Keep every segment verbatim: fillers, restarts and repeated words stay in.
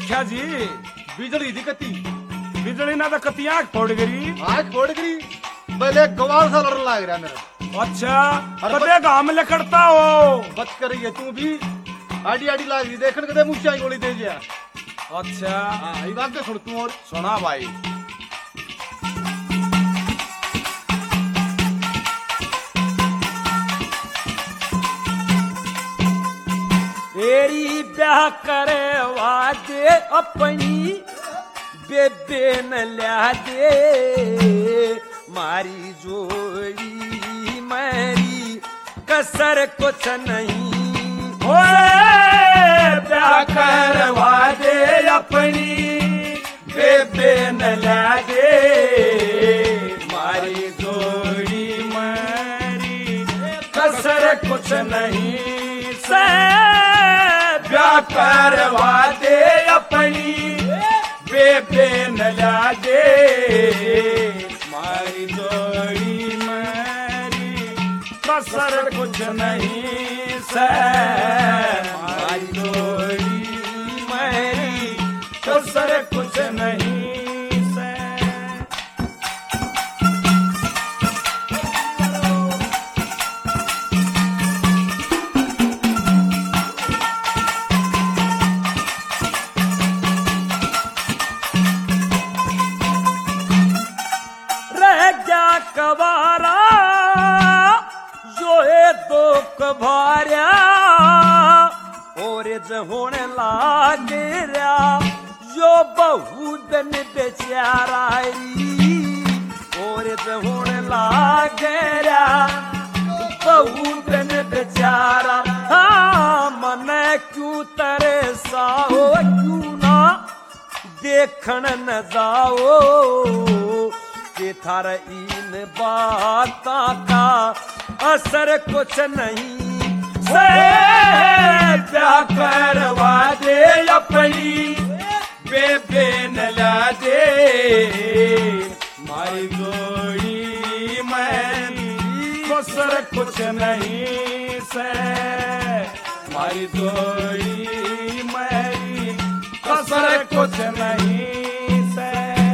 मुखिया जी बिजली दी कती बिजली ना तो कती आँख फोड़ गई। आँख फोड़ गई पहले गवाल सा लड़न लाग रहा मेरा। अच्छा कदे गांव में लकड़ता हो बच कर रही है तू भी आड़ी आड़ी लाग रही देखन कदे मुखिया गोली दे दिया। अच्छा हाँ ये बात तो सुन तू और सुना भाई। तेरी ब्याह करे वादे अपनी बेबे न ला दे मारी जोड़ी मेरी कसर कुछ नहीं। ब्याह करवा दे अपनी बेबे न ला दे मारी जोड़ी मेरी कसर कुछ नहीं से। ब्याह करवा दे अपनी बेबे न ला दे मारी जोड़ी मेरी कसर कुछ नहीं से। मारी जोड़ी मेरी कसर कुछ नहीं से। कवारा जो है तो कभारिया और होने लागे रहा जो बहु दिन बेचारा और होने लागे रहा बहु दिन बेचारा। हाँ मन क्यों तेरे साओ क्यों ना देखन न जाओ के थार इन बाता का असर कुछ नहीं से। ब्याह करवा दे अपनी बेबे न ला दे मारी जोड़ी मेरी कसर कुछ नहीं से। मारी जोड़ी मेरी कसर कुछ नहीं से।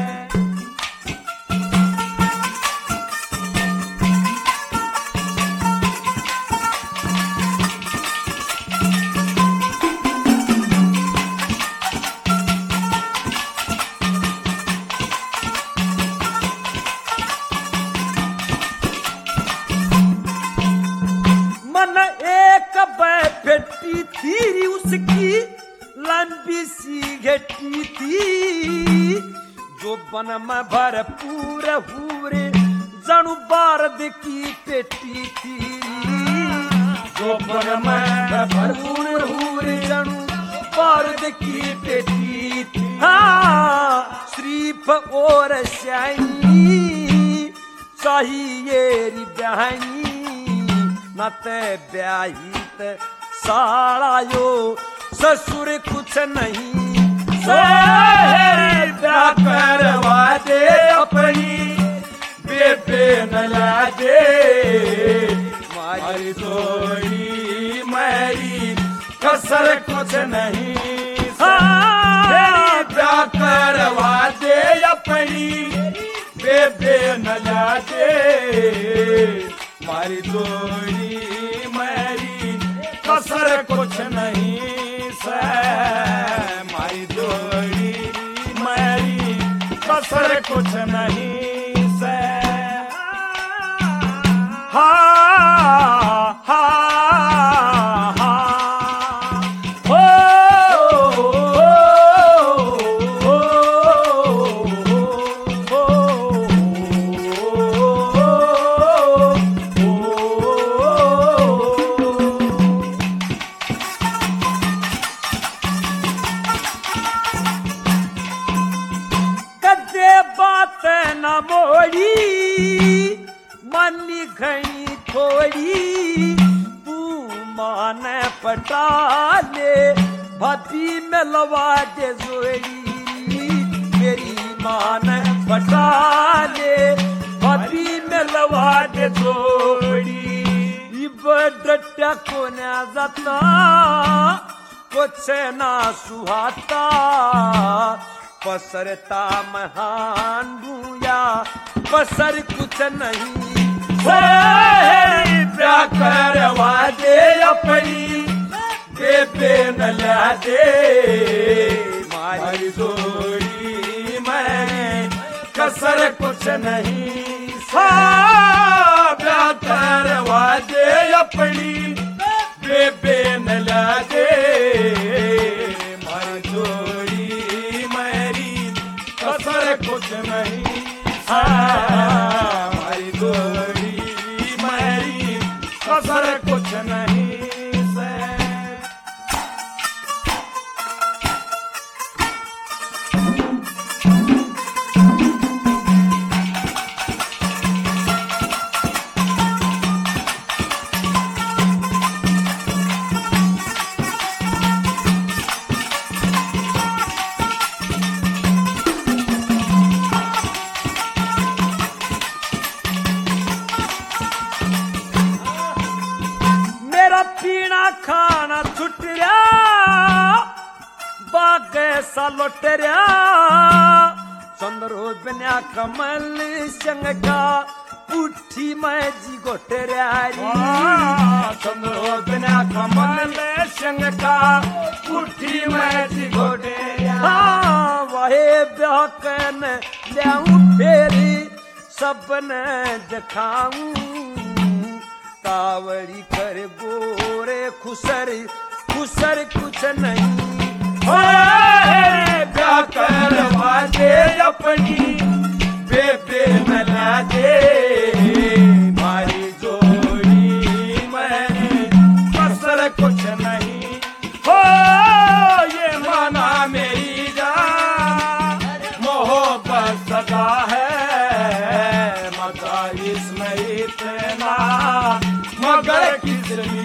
घटी थी उसकी लंबी सी घटी थी जो बन में भरपूर हुरे जणु बारद की पेटी थी। जो बन में भरपूर हुरे जणु बारद की पेटी थी। हाँ श्रीफ और श्यानी चाहिए री बहनी न ते ब्याहित साड़ा यो ससुर कुछ नहीं से। ब्याह करवा दे अपनी बेबे न ला दे मारी जोड़ी मेरी कसर कुछ नहीं से। ब्याह करवा दे अपनी बेबे न ला दे मारी जोड़ी मेरी कसर कुछ नहीं से। मारी जोड़ी मेरी कसर कुछ नहीं से। हा हा हा हो मनी घनी थोड़ी तू मान पटाले भाभी में लवा दे जोड़ी मेरी मान पटाले भाभी में लवा दे जोड़ी। डट्या कोण्या जाता कुछ ना सुहाता पसरता महान भूया पसर कुछ नहीं प्या करवा दे अपनी बेबे न ला दे मारी जोड़ी में कसर कुछ नहीं प्या करवा दे अपनी बेबे न ला दे मारी जोड़ी मेरी कसर कुछ नहीं मारी जोड़ी मेरी कसर कुछ नहीं से पीना खाना छुट रहा बाग सा लुट रहा चंद्रो बिना कमल संग का पुठी में जी गोट रहा चंद्रो बिना कमल संग का पुठी में जी गोट हाँ वहे ब्याकन लियाऊं फेरी सबने दिखाऊं कावड़ी कर गोरे खुसर खुसर कुछ नहीं क्या करवा दे अपनी बेबे न ला दे मारी जोड़ी में कसर कुछ नहीं हो ये माना मेरी जान मोहब्बत सदा है मगर इसमें इतना मगर किस